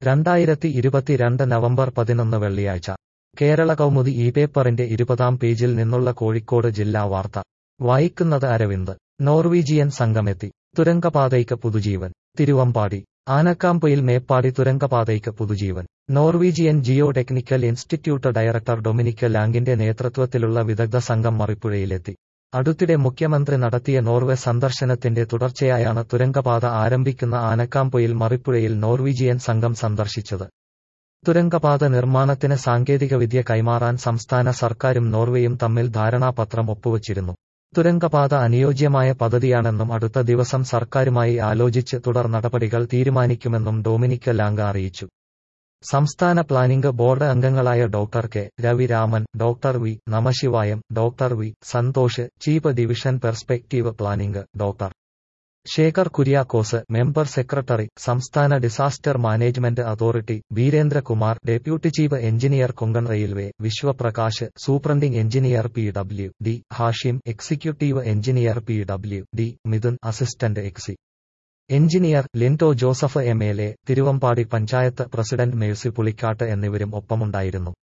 2022 November 11 വെള്ളിയാഴ്ച കേരള കൗമുദി ഈ പേപ്പറിന്റെ 20-ാം പേജിൽ നിന്നുള്ള കോഴിക്കോട് ജില്ലാ വാർത്ത വായിക്കുന്നത് അരവിന്ദ്. നോർവീജിയൻ സംഘമെത്തി, തുരങ്കപാതയ്ക്ക് പുതുജീവൻ. തിരുവമ്പാടി. ആനക്കാംപൊയിൽ മേപ്പാടി തുരങ്കപാതയ്ക്ക് പുതുജീവൻ. Norwegian geotechnical institute director Dominic ലാംഗിന്റെ നേതൃത്വത്തിലുള്ള വിദഗ്ധ സംഘം മറിപ്പുഴയിലെത്തി. അടുത്തിടെ മുഖ്യമന്ത്രി നടത്തിയ നോർവെ സന്ദർശനത്തിന്റെ തുടർച്ചയായാണ് തുരങ്കപാത ആരംഭിക്കുന്ന ആനക്കാംപൊയിൽ മറിപ്പുഴയിൽ നോർവീജിയൻ സംഘം സന്ദർശിച്ചത്. തുരങ്കപാത നിർമ്മാണത്തിന് സാങ്കേതികവിദ്യ കൈമാറാൻ സംസ്ഥാന സർക്കാരും നോർവേയും തമ്മിൽ ധാരണാപത്രം ഒപ്പുവച്ചിരുന്നു. തുരങ്കപാത അനുയോജ്യമായ പദ്ധതിയാണെന്നും അടുത്ത ദിവസം സർക്കാരുമായി ആലോചിച്ച് തുടർ നടപടികൾ തീരുമാനിക്കുമെന്നും ഡൊമിനിക് ലാംഗ് അറിയിച്ചു. സംസ്ഥാന പ്ലാനിംഗ് ബോർഡ് അംഗങ്ങളായ doctor K Raviraman, doctor V Namasivayam, doctor V Santhosh, chief division perspective planning, doctor Shekhar Kuriakose, member secretary, സംസ്ഥാന disaster management authority, Virendrakumar, deputy chief engineer Konkan railway, Vishwaprakash, superintending engineer PWD Hashim, executive engineer PWD Mithun, assistant engineer Lindo Joseph MLA, Thiruvambady panchayat president Mercy Pulikkattu എന്നിവരും ഒപ്പമുണ്ടായിരുന്നു.